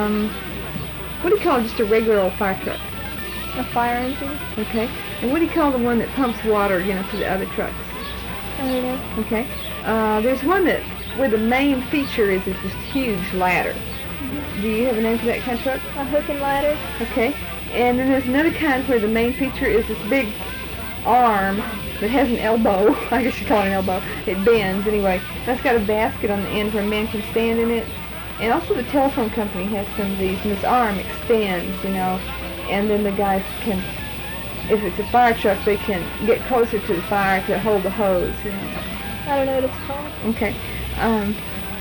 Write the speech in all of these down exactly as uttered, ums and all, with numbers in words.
Um, what do you call just a regular old fire truck? A fire engine. Okay. And what do you call the one that pumps water, you know, to the other trucks? I don't know. Okay. Uh, there's one that where the main feature is this huge ladder. Mm-hmm. Do you have a name for that kind of truck? A hook and ladder. Okay. And then there's another kind where the main feature is this big arm that has an elbow. I guess you call it an elbow. It bends anyway. That's got a basket on the end where a man can stand in it. And also the telephone company has some of these, and this arm extends, you know, and then the guys can, if it's a fire truck, they can get closer to the fire to hold the hose. You know. I don't know what it's called. Okay. Um,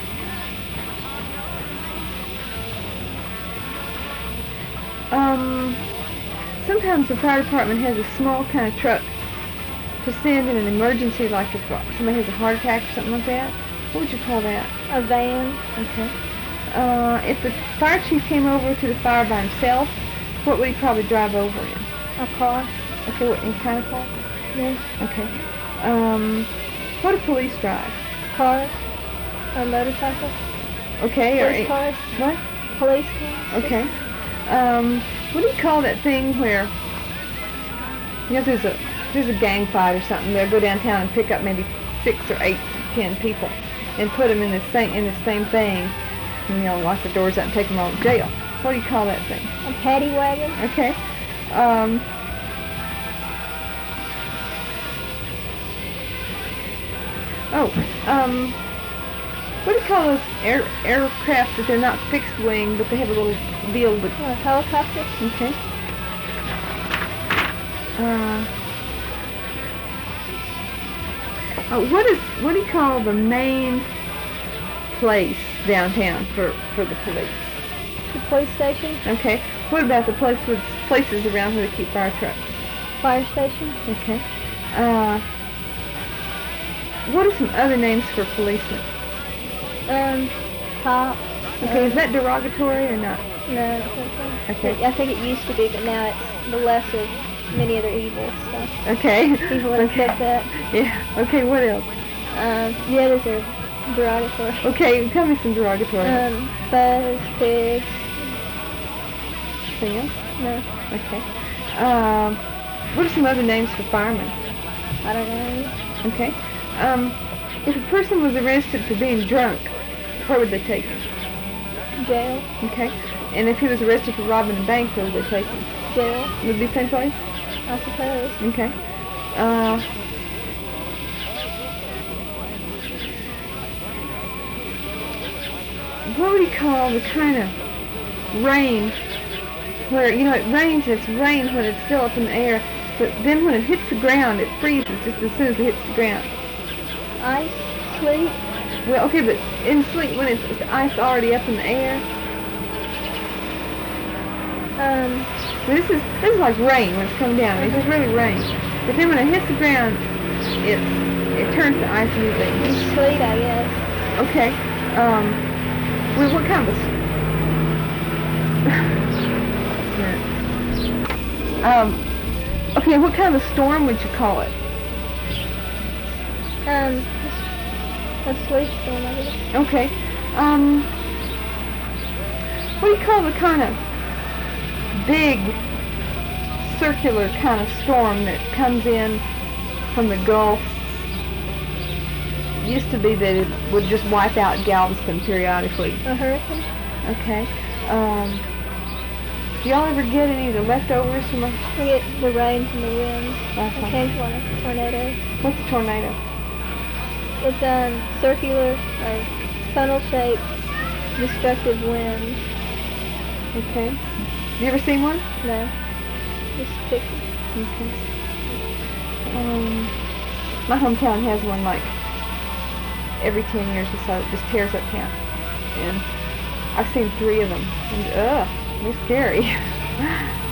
um, sometimes the fire department has a small kind of truck to send in an emergency, like if somebody has a heart attack or something like that. What would you call that? A van. Okay. Uh, if the fire chief came over to the fire by himself, what would he probably drive over in? A car. Okay, what kind of car? Yeah. Okay. Um, what do police drive? Cars. Or motorcycles. Okay. Police or cars. What? Police cars. Okay. Um, what do you call that thing where, you know, there's a there's a gang fight or something? They'll go downtown and pick up maybe six or eight, ten people, and put them in the same in the same thing, and, you know, lock the doors out and take them all to jail. What do you call that thing? A paddy wagon. Okay. Um, oh, um, what do you call those air, aircraft that they're not fixed wing, but they have a little deal with? A helicopter. Okay. Uh, uh, what is what do you call the main place downtown for for the police? The police station. Okay. What about the place with places around where they keep fire trucks? Fire station. Okay. Uh, what are some other names for policemen? Um, cops. Okay, um, is that derogatory or not? No, I don't think so. Okay. I think it used to be, but now it's the less of many other evils. So Okay. people would Okay. accept that. Yeah. Okay. What else? Um, the others are derogatory. Okay. Tell me some derogatory. Um, buzz, pigs. Anything else? No, Okay. Um, what are some other names for firemen? I don't know. Okay. Um, if a person was arrested for being drunk, where would they take him? Jail. Okay. And if he was arrested for robbing a bank, where would they take him? Jail. Would it be the same place? I suppose. Okay. Uh, what would you call the kind of rain where, you know, it rains and it's rain when it's still up in the air, but then when it hits the ground, it freezes just as soon as it hits the ground? Ice. Sleet. Well, okay, but in sleet, when it's, it's ice already up in the air, Um, this is this is like rain when it's coming down. It's just really rain. But then when it hits the ground, it it turns to ice immediately. sleet, I guess. Okay. Um. Well, what kind of a um? Okay, what kind of a storm would you call it? Um, a sleet storm, I guess. Okay. Um. What do you call the kind of big circular kind of storm that comes in from the Gulf? It used to be that it would just wipe out Galveston periodically. A hurricane. Okay. Um, do y'all ever get any of the leftovers from a... We get the rain from the winds. Uh-huh. Occasionally a tornado. What's a tornado? It's um circular or funnel-shaped destructive winds. Okay. Have you ever seen one? No, just pictures. Okay. Um, my hometown has one like every ten years or so. It just tears up town. And I've seen three of them. And, ugh, they're scary.